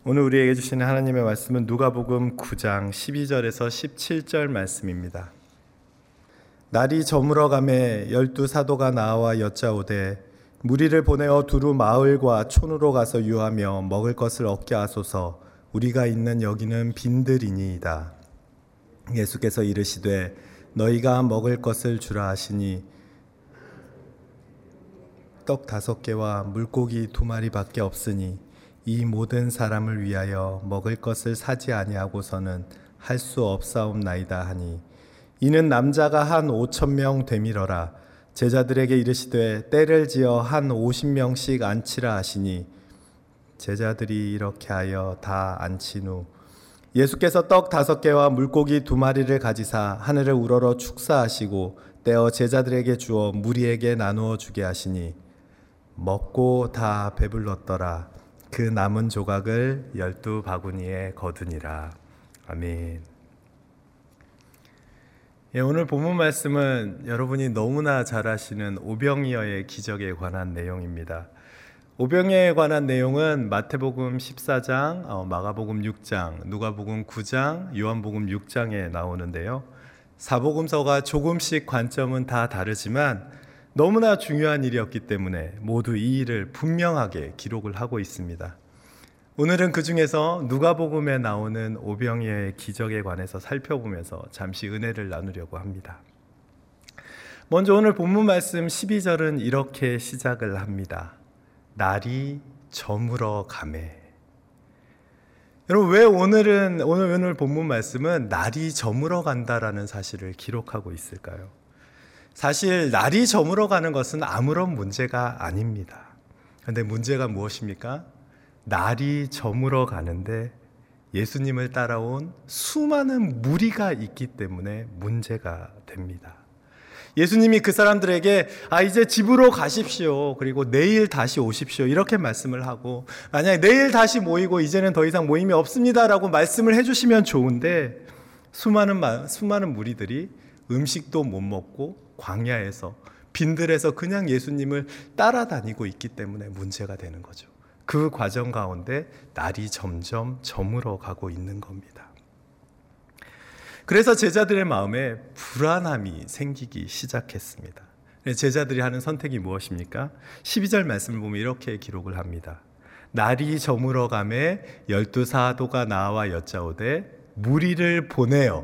오늘 우리에게 주시는 하나님의 말씀은 누가복음 9장 12절에서 17절 말씀입니다. 날이 저물어 가매 12사도가 나와 여짜오되 무리를 보내어 두루 마을과 촌으로 가서 유하며 먹을 것을 얻게 하소서. 우리가 있는 여기는 빈들이니이다. 예수께서 이르시되 너희가 먹을 것을 주라 하시니 떡 5개와 물고기 2마리밖에 없으니 이 모든 사람을 위하여 먹을 것을 사지 아니하고서는 할 수 없사옵나이다 하니 이는 남자가 한 5,000명 되밀어라. 제자들에게 이르시되 때를 지어 한 50명씩 앉히라 하시니 제자들이 이렇게 하여 다 앉힌 후 예수께서 떡 5개와 물고기 2마리를 가지사 하늘을 우러러 축사하시고 떼어 제자들에게 주어 무리에게 나누어 주게 하시니 먹고 다 배불렀더라. 그 남은 조각을 12바구니에 거두니라. 아멘. 오늘 본문 말씀은 여러분이 너무나 잘 아시는 오병이어의 기적에 관한 내용입니다. 오병이어에 관한 내용은 마태복음 14장, 마가복음 6장, 누가복음 9장, 요한복음 6장에 나오는데요. 사복음서가 조금씩 관점은 다 다르지만 너무나 중요한 일이었기 때문에 모두 이 일을 분명하게 기록을 하고 있습니다. 오늘은 그 중에서 누가복음에 나오는 오병이어의 기적에 관해서 살펴보면서 잠시 은혜를 나누려고 합니다. 먼저 오늘 본문 말씀 12절은 이렇게 시작을 합니다. 날이 저물어 가매. 여러분, 왜 오늘 본문 말씀은 날이 저물어 간다라는 사실을 기록하고 있을까요? 사실 날이 저물어 가는 것은 아무런 문제가 아닙니다. 그런데 문제가 무엇입니까? 날이 저물어 가는데 예수님을 따라온 수많은 무리가 있기 때문에 문제가 됩니다. 예수님이 그 사람들에게 이제 집으로 가십시오. 그리고 내일 다시 오십시오. 이렇게 말씀을 하고 만약에 내일 다시 모이고 이제는 더 이상 모임이 없습니다라고 말씀을 해주시면 좋은데 수많은 무리들이 음식도 못 먹고 광야에서 빈들에서 그냥 예수님을 따라다니고 있기 때문에 문제가 되는 거죠. 그 과정 가운데 날이 점점 저물어 가고 있는 겁니다. 그래서 제자들의 마음에 불안함이 생기기 시작했습니다. 제자들이 하는 선택이 무엇입니까? 12절 말씀을 보면 이렇게 기록을 합니다. 날이 저물어 가매 12사도가 나와 여짜오되 무리를 보내어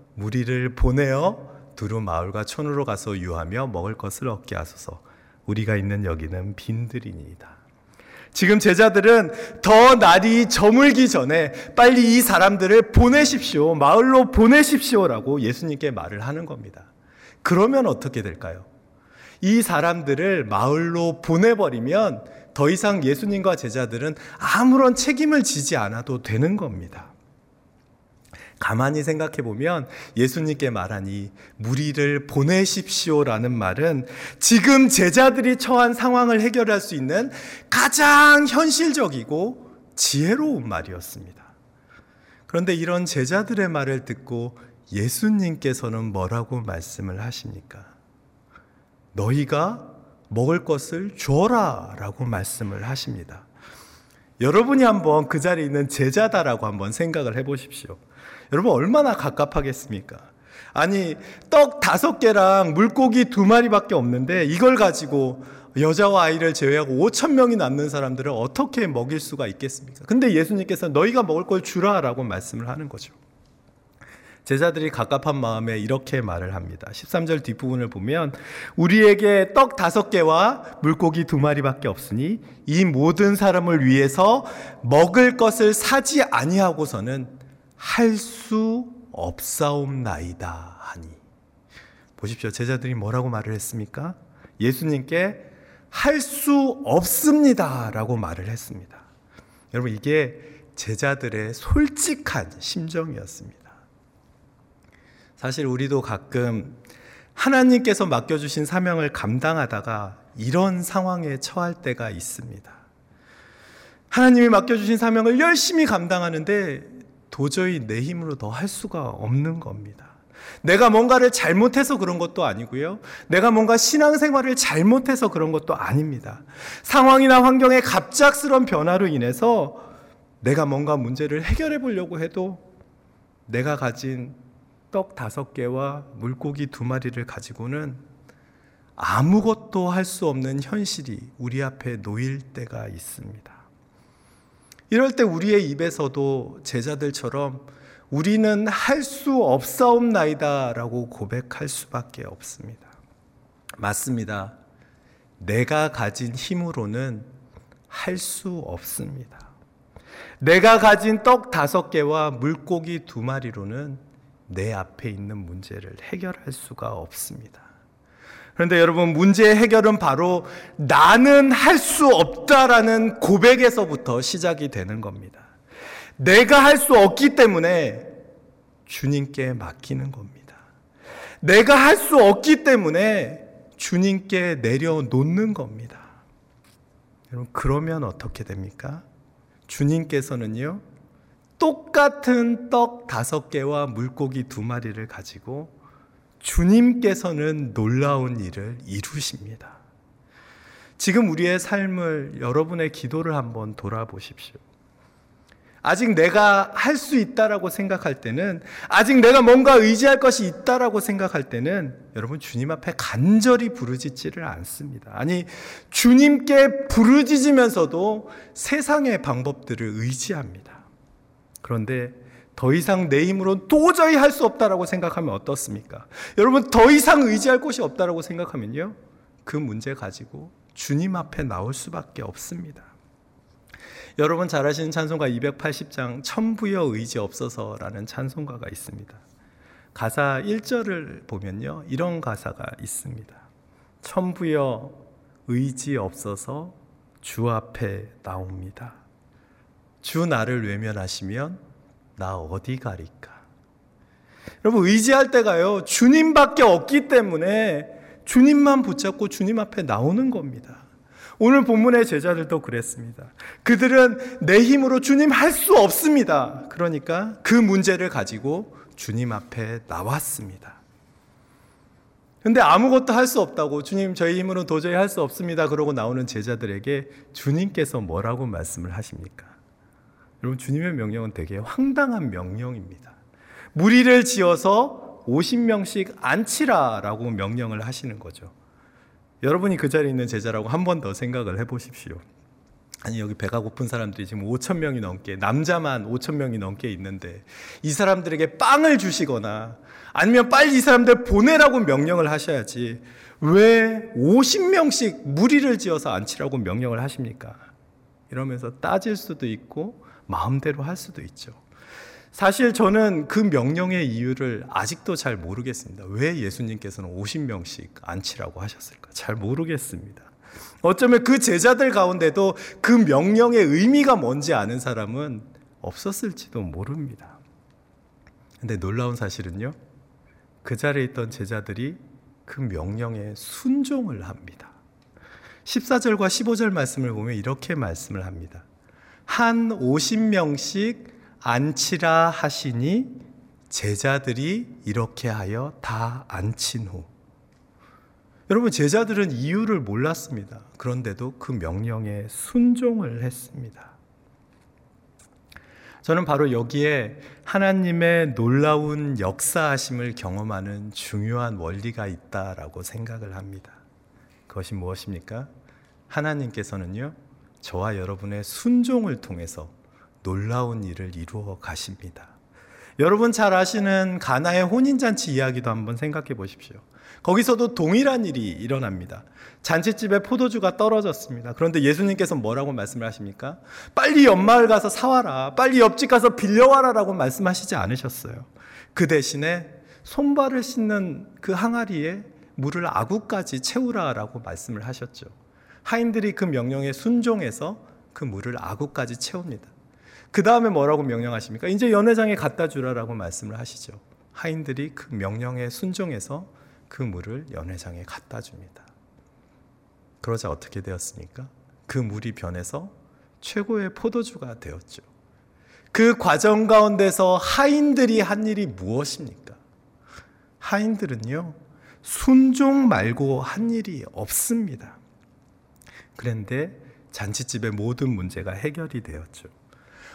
두루 마을과 촌으로 가서 유하며 먹을 것을 얻게 하소서. 우리가 있는 여기는 빈들이니이다. 지금 제자들은 더 날이 저물기 전에 빨리 이 사람들을 보내십시오. 마을로 보내십시오라고 예수님께 말을 하는 겁니다. 그러면 어떻게 될까요? 이 사람들을 마을로 보내버리면 더 이상 예수님과 제자들은 아무런 책임을 지지 않아도 되는 겁니다. 가만히 생각해 보면 예수님께 말한 이 무리를 보내십시오라는 말은 지금 제자들이 처한 상황을 해결할 수 있는 가장 현실적이고 지혜로운 말이었습니다. 그런데 이런 제자들의 말을 듣고 예수님께서는 뭐라고 말씀을 하십니까? 너희가 먹을 것을 줘라 라고 말씀을 하십니다. 여러분이 한번 그 자리에 있는 제자다라고 한번 생각을 해보십시오. 여러분 얼마나 갑갑하겠습니까? 아니 떡 5개랑 물고기 2마리밖에 없는데 이걸 가지고 여자와 아이를 제외하고 5,000명이 남는 사람들을 어떻게 먹일 수가 있겠습니까? 근데 예수님께서 너희가 먹을 걸 주라 라고 말씀을 하는 거죠. 제자들이 갑갑한 마음에 이렇게 말을 합니다. 13절 뒷부분을 보면 우리에게 떡 5개와 물고기 2마리밖에 없으니 이 모든 사람을 위해서 먹을 것을 사지 아니하고서는 할 수 없사옵나이다 하니. 보십시오. 제자들이 뭐라고 말을 했습니까? 예수님께 할 수 없습니다 라고 말을 했습니다. 여러분 이게 제자들의 솔직한 심정이었습니다. 사실 우리도 가끔 하나님께서 맡겨주신 사명을 감당하다가 이런 상황에 처할 때가 있습니다. 하나님이 맡겨주신 사명을 열심히 감당하는데 도저히 내 힘으로 더 할 수가 없는 겁니다. 내가 뭔가를 잘못해서 그런 것도 아니고요. 내가 뭔가 신앙생활을 잘못해서 그런 것도 아닙니다. 상황이나 환경의 갑작스러운 변화로 인해서 내가 뭔가 문제를 해결해 보려고 해도 내가 가진 떡 5개와 물고기 2마리를 가지고는 아무것도 할 수 없는 현실이 우리 앞에 놓일 때가 있습니다. 이럴 때 우리의 입에서도 제자들처럼 우리는 할 수 없사옵나이다 라고 고백할 수밖에 없습니다. 맞습니다. 내가 가진 힘으로는 할 수 없습니다. 내가 가진 떡 5개와 물고기 2마리로는 내 앞에 있는 문제를 해결할 수가 없습니다. 그런데 여러분, 문제의 해결은 바로 나는 할 수 없다라는 고백에서부터 시작이 되는 겁니다. 내가 할 수 없기 때문에 주님께 맡기는 겁니다. 내가 할 수 없기 때문에 주님께 내려놓는 겁니다. 여러분, 그러면 어떻게 됩니까? 주님께서는요, 똑같은 떡 5개와 물고기 2마리를 가지고 주님께서는 놀라운 일을 이루십니다. 지금 우리의 삶을, 여러분의 기도를 한번 돌아보십시오. 아직 내가 할 수 있다라고 생각할 때는, 아직 내가 뭔가 의지할 것이 있다라고 생각할 때는 여러분, 주님 앞에 간절히 부르짖지를 않습니다. 아니, 주님께 부르짖으면서도 세상의 방법들을 의지합니다. 그런데 더 이상 내 힘으로 도저히 할 수 없다라고 생각하면 어떻습니까? 여러분, 더 이상 의지할 곳이 없다라고 생각하면요, 그 문제 가지고 주님 앞에 나올 수밖에 없습니다. 여러분 잘 아시는 찬송가 280장 천부여 의지 없어서라는 찬송가가 있습니다. 가사 1절을 보면요, 이런 가사가 있습니다. 천부여 의지 없어서 주 앞에 나옵니다. 주 나를 외면하시면 나 어디 가리까? 여러분, 의지할 때가요, 주님밖에 없기 때문에 주님만 붙잡고 주님 앞에 나오는 겁니다. 오늘 본문의 제자들도 그랬습니다. 그들은 내 힘으로 주님 할 수 없습니다. 그러니까 그 문제를 가지고 주님 앞에 나왔습니다. 그런데 아무것도 할 수 없다고, 주님 저희 힘으로 도저히 할 수 없습니다, 그러고 나오는 제자들에게 주님께서 뭐라고 말씀을 하십니까? 여러분, 주님의 명령은 되게 황당한 명령입니다. 무리를 지어서 50명씩 앉히라라고 명령을 하시는 거죠. 여러분이 그 자리에 있는 제자라고 한 번 더 생각을 해보십시오. 아니, 여기 배가 고픈 사람들이 지금 5,000명이 넘게, 남자만 5,000명이 넘게 있는데 이 사람들에게 빵을 주시거나 아니면 빨리 이 사람들 보내라고 명령을 하셔야지 왜 50명씩 무리를 지어서 앉히라고 명령을 하십니까? 이러면서 따질 수도 있고 마음대로 할 수도 있죠. 사실 저는 그 명령의 이유를 아직도 잘 모르겠습니다. 왜 예수님께서는 50명씩 앉히라고 하셨을까? 잘 모르겠습니다. 어쩌면 그 제자들 가운데도 그 명령의 의미가 뭔지 아는 사람은 없었을지도 모릅니다. 근데 놀라운 사실은요, 그 자리에 있던 제자들이 그 명령에 순종을 합니다. 14절과 15절 말씀을 보면 이렇게 말씀을 합니다. 한 50명씩 앉히라 하시니 제자들이 이렇게 하여 다 앉힌 후. 여러분, 제자들은 이유를 몰랐습니다. 그런데도 그 명령에 순종을 했습니다. 저는 바로 여기에 하나님의 놀라운 역사하심을 경험하는 중요한 원리가 있다라고 생각을 합니다. 그것이 무엇입니까? 하나님께서는요, 저와 여러분의 순종을 통해서 놀라운 일을 이루어 가십니다. 여러분 잘 아시는 가나의 혼인잔치 이야기도 한번 생각해 보십시오. 거기서도 동일한 일이 일어납니다. 잔치집에 포도주가 떨어졌습니다. 그런데 예수님께서 뭐라고 말씀을 하십니까? 빨리 옆마을 가서 사와라, 빨리 옆집 가서 빌려와라 라고 말씀하시지 않으셨어요. 그 대신에 손발을 씻는 그 항아리에 물을 아구까지 채우라 라고 말씀을 하셨죠. 하인들이 그 명령에 순종해서 그 물을 아구까지 채웁니다. 그 다음에 뭐라고 명령하십니까? 이제 연회장에 갖다 주라라고 말씀을 하시죠. 하인들이 그 명령에 순종해서 그 물을 연회장에 갖다 줍니다. 그러자 어떻게 되었습니까? 그 물이 변해서 최고의 포도주가 되었죠. 그 과정 가운데서 하인들이 한 일이 무엇입니까? 하인들은요, 순종 말고 한 일이 없습니다. 그런데 잔치집의 모든 문제가 해결이 되었죠.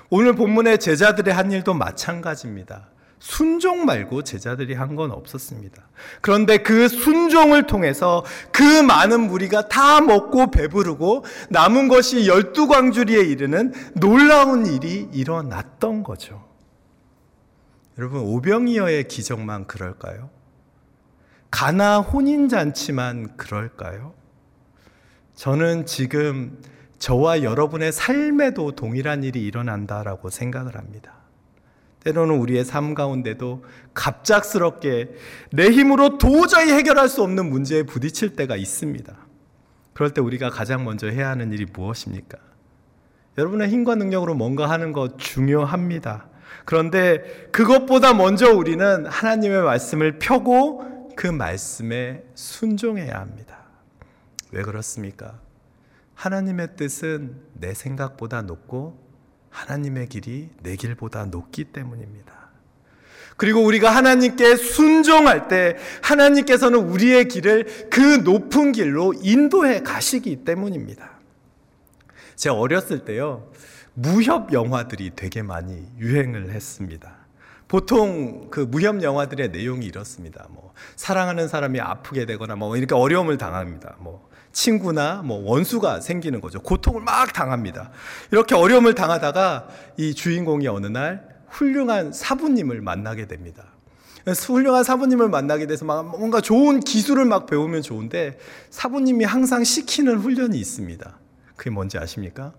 오늘 본문의 제자들의 한 일도 마찬가지입니다. 순종 말고 제자들이 한 건 없었습니다. 그런데 그 순종을 통해서 그 많은 무리가 다 먹고 배부르고 남은 것이 12광주리에 이르는 놀라운 일이 일어났던 거죠. 여러분, 오병이어의 기적만 그럴까요? 가나 혼인잔치만 그럴까요? 저는 지금 저와 여러분의 삶에도 동일한 일이 일어난다라고 생각을 합니다. 때로는 우리의 삶 가운데도 갑작스럽게 내 힘으로 도저히 해결할 수 없는 문제에 부딪힐 때가 있습니다. 그럴 때 우리가 가장 먼저 해야 하는 일이 무엇입니까? 여러분의 힘과 능력으로 뭔가 하는 것 중요합니다. 그런데 그것보다 먼저 우리는 하나님의 말씀을 펴고 그 말씀에 순종해야 합니다. 왜 그렇습니까? 하나님의 뜻은 내 생각보다 높고 하나님의 길이 내 길보다 높기 때문입니다. 그리고 우리가 하나님께 순종할 때 하나님께서는 우리의 길을 그 높은 길로 인도해 가시기 때문입니다. 제가 어렸을 때요, 무협 영화들이 되게 많이 유행을 했습니다. 보통 그 무협 영화들의 내용이 이렇습니다. 사랑하는 사람이 아프게 되거나 이렇게 어려움을 당합니다. 친구나 원수가 생기는 거죠. 고통을 막 당합니다. 이렇게 어려움을 당하다가 이 주인공이 어느 날 훌륭한 사부님을 만나게 됩니다. 훌륭한 사부님을 만나게 돼서 뭔가 좋은 기술을 막 배우면 좋은데 사부님이 항상 시키는 훈련이 있습니다. 그게 뭔지 아십니까?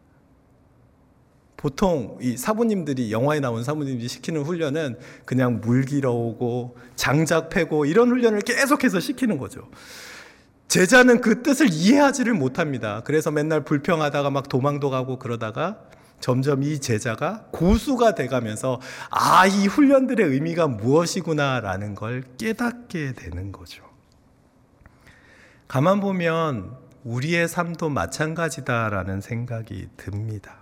보통 이 사부님들이, 영화에 나온 사부님들이 시키는 훈련은 그냥 물 길어오고 장작 패고 이런 훈련을 계속해서 시키는 거죠. 제자는 그 뜻을 이해하지를 못합니다. 그래서 맨날 불평하다가 막 도망도 가고 그러다가 점점 이 제자가 고수가 돼가면서 이 훈련들의 의미가 무엇이구나라는 걸 깨닫게 되는 거죠. 가만 보면 우리의 삶도 마찬가지다라는 생각이 듭니다.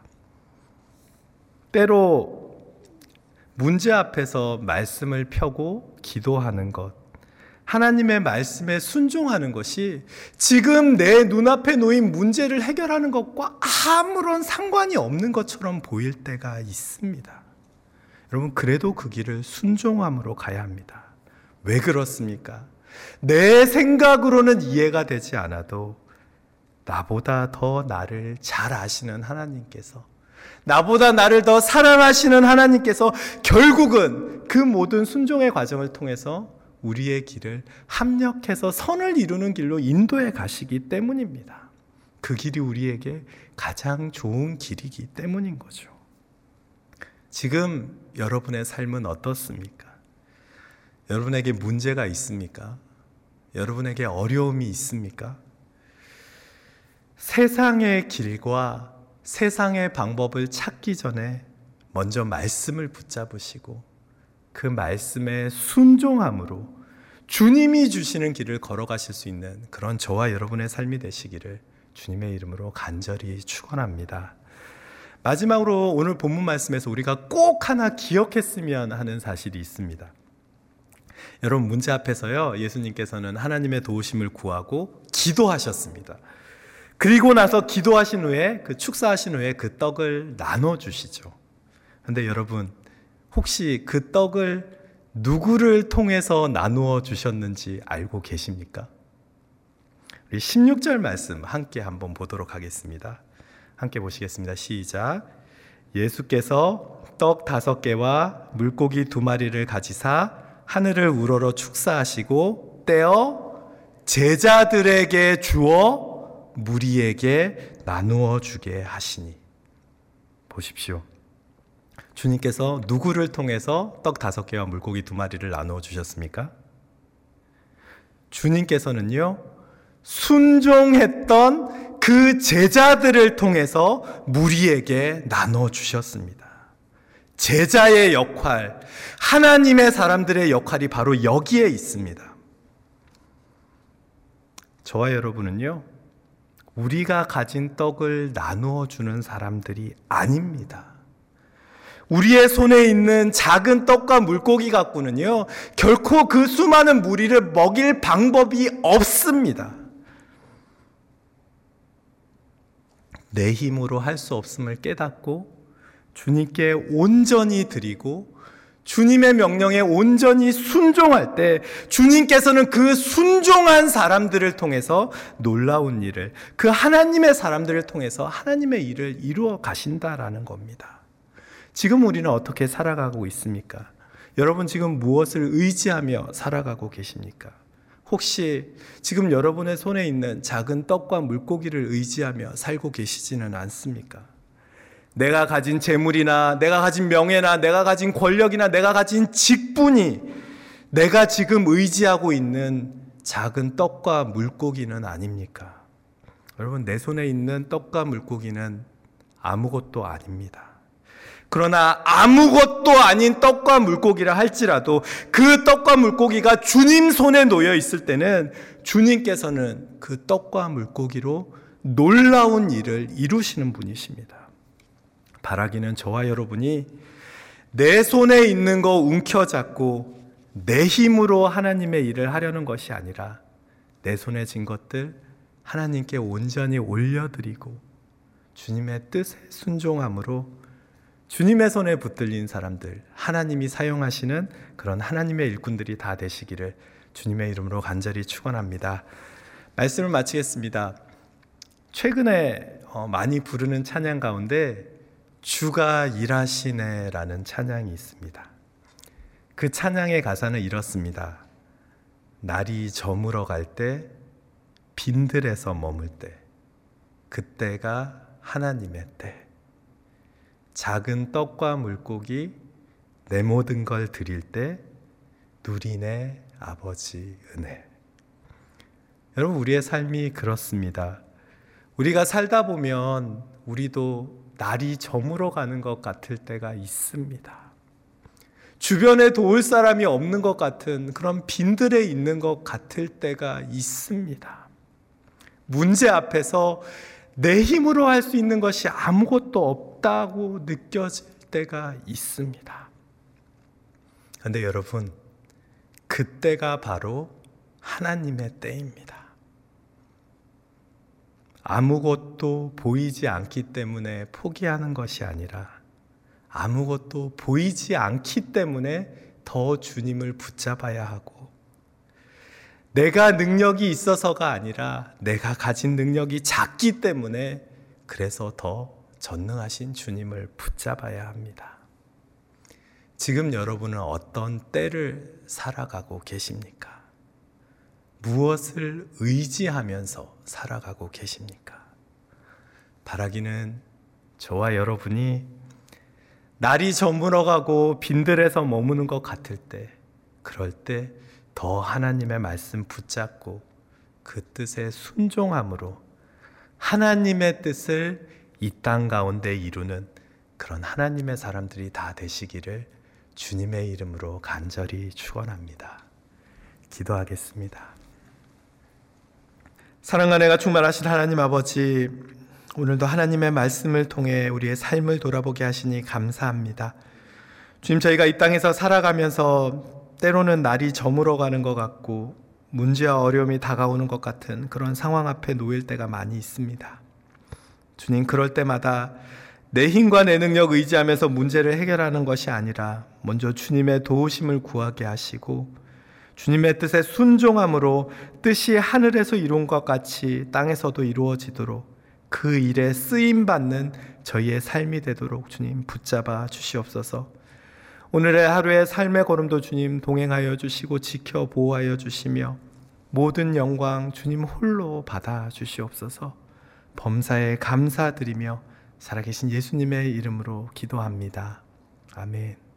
때로 문제 앞에서 말씀을 펴고 기도하는 것, 하나님의 말씀에 순종하는 것이 지금 내 눈앞에 놓인 문제를 해결하는 것과 아무런 상관이 없는 것처럼 보일 때가 있습니다. 여러분, 그래도 그 길을 순종함으로 가야 합니다. 왜 그렇습니까? 내 생각으로는 이해가 되지 않아도 나보다 더 나를 잘 아시는 하나님께서, 나보다 나를 더 사랑하시는 하나님께서 결국은 그 모든 순종의 과정을 통해서 우리의 길을 합력해서 선을 이루는 길로 인도해 가시기 때문입니다. 그 길이 우리에게 가장 좋은 길이기 때문인 거죠. 지금 여러분의 삶은 어떻습니까? 여러분에게 문제가 있습니까? 여러분에게 어려움이 있습니까? 세상의 길과 세상의 방법을 찾기 전에 먼저 말씀을 붙잡으시고 그 말씀에 순종함으로 주님이 주시는 길을 걸어가실 수 있는 그런 저와 여러분의 삶이 되시기를 주님의 이름으로 간절히 축원합니다. 마지막으로 오늘 본문 말씀에서 우리가 꼭 하나 기억했으면 하는 사실이 있습니다. 여러분, 문제 앞에서요, 예수님께서는 하나님의 도우심을 구하고 기도하셨습니다. 그리고 나서 기도하신 후에, 축사하신 후에 그 떡을 나눠주시죠. 그런데 여러분, 혹시 그 떡을 누구를 통해서 나누어 주셨는지 알고 계십니까? 우리 16절 말씀 함께 한번 보도록 하겠습니다. 함께 보시겠습니다. 시작. 예수께서 떡 5개와 물고기 2마리를 가지사 하늘을 우러러 축사하시고 떼어 제자들에게 주어 무리에게 나누어 주게 하시니. 보십시오. 주님께서 누구를 통해서 떡 5개와 물고기 2마리를 나누어 주셨습니까? 주님께서는요, 순종했던 그 제자들을 통해서 무리에게 나눠 주셨습니다. 제자의 역할, 하나님의 사람들의 역할이 바로 여기에 있습니다. 저와 여러분은요, 우리가 가진 떡을 나누어 주는 사람들이 아닙니다. 우리의 손에 있는 작은 떡과 물고기 갖고는요, 결코 그 수많은 무리를 먹일 방법이 없습니다. 내 힘으로 할 수 없음을 깨닫고 주님께 온전히 드리고 주님의 명령에 온전히 순종할 때 주님께서는 그 순종한 사람들을 통해서 놀라운 일을, 그 하나님의 사람들을 통해서 하나님의 일을 이루어 가신다라는 겁니다. 지금 우리는 어떻게 살아가고 있습니까? 여러분 지금 무엇을 의지하며 살아가고 계십니까? 혹시 지금 여러분의 손에 있는 작은 떡과 물고기를 의지하며 살고 계시지는 않습니까? 내가 가진 재물이나 내가 가진 명예나 내가 가진 권력이나 내가 가진 직분이 내가 지금 의지하고 있는 작은 떡과 물고기는 아닙니까? 여러분 내 손에 있는 떡과 물고기는 아무것도 아닙니다. 그러나 아무것도 아닌 떡과 물고기라 할지라도 그 떡과 물고기가 주님 손에 놓여 있을 때는 주님께서는 그 떡과 물고기로 놀라운 일을 이루시는 분이십니다. 바라기는 저와 여러분이 내 손에 있는 거 움켜잡고 내 힘으로 하나님의 일을 하려는 것이 아니라 내 손에 쥔 것들 하나님께 온전히 올려드리고 주님의 뜻에 순종함으로 주님의 손에 붙들린 사람들, 하나님이 사용하시는 그런 하나님의 일꾼들이 다 되시기를 주님의 이름으로 간절히 축원합니다. 말씀을 마치겠습니다. 최근에 많이 부르는 찬양 가운데 주가 일하시네라는 찬양이 있습니다. 그 찬양의 가사는 이렇습니다. 날이 저물어 갈 때, 빈들에서 머물 때, 그때가 하나님의 때. 작은 떡과 물고기 내 모든 걸 드릴 때 누리네 아버지 은혜. 여러분 우리의 삶이 그렇습니다. 우리가 살다 보면 우리도 날이 저물어 가는 것 같을 때가 있습니다. 주변에 도울 사람이 없는 것 같은 그런 빈들에 있는 것 같을 때가 있습니다. 문제 앞에서 내 힘으로 할 수 있는 것이 아무것도 없다고 느껴질 때가 있습니다. 그런데 여러분, 그때가 바로 하나님의 때입니다. 아무것도 보이지 않기 때문에 포기하는 것이 아니라 아무것도 보이지 않기 때문에 더 주님을 붙잡아야 하고 내가 능력이 있어서가 아니라 내가 가진 능력이 작기 때문에 그래서 더 전능하신 주님을 붙잡아야 합니다. 지금 여러분은 어떤 때를 살아가고 계십니까? 무엇을 의지하면서 살아가고 계십니까? 바라기는 저와 여러분이 날이 저물어가고 빈들에서 머무는 것 같을 때, 그럴 때 더 하나님의 말씀 붙잡고 그 뜻에 순종함으로 하나님의 뜻을 이 땅 가운데 이루는 그런 하나님의 사람들이 다 되시기를 주님의 이름으로 간절히 축원합니다. 기도하겠습니다. 사랑과 은혜가 충만하신 하나님 아버지, 오늘도 하나님의 말씀을 통해 우리의 삶을 돌아보게 하시니 감사합니다. 주님, 저희가 이 땅에서 살아가면서 때로는 날이 저물어가는 것 같고 문제와 어려움이 다가오는 것 같은 그런 상황 앞에 놓일 때가 많이 있습니다. 주님, 그럴 때마다 내 힘과 내 능력 의지하면서 문제를 해결하는 것이 아니라 먼저 주님의 도우심을 구하게 하시고 주님의 뜻에 순종함으로 뜻이 하늘에서 이룬 것 같이 땅에서도 이루어지도록 그 일에 쓰임받는 저희의 삶이 되도록 주님 붙잡아 주시옵소서. 오늘의 하루의 삶의 걸음도 주님 동행하여 주시고 지켜 보호하여 주시며 모든 영광 주님 홀로 받아 주시옵소서. 범사에 감사드리며 살아계신 예수님의 이름으로 기도합니다. 아멘.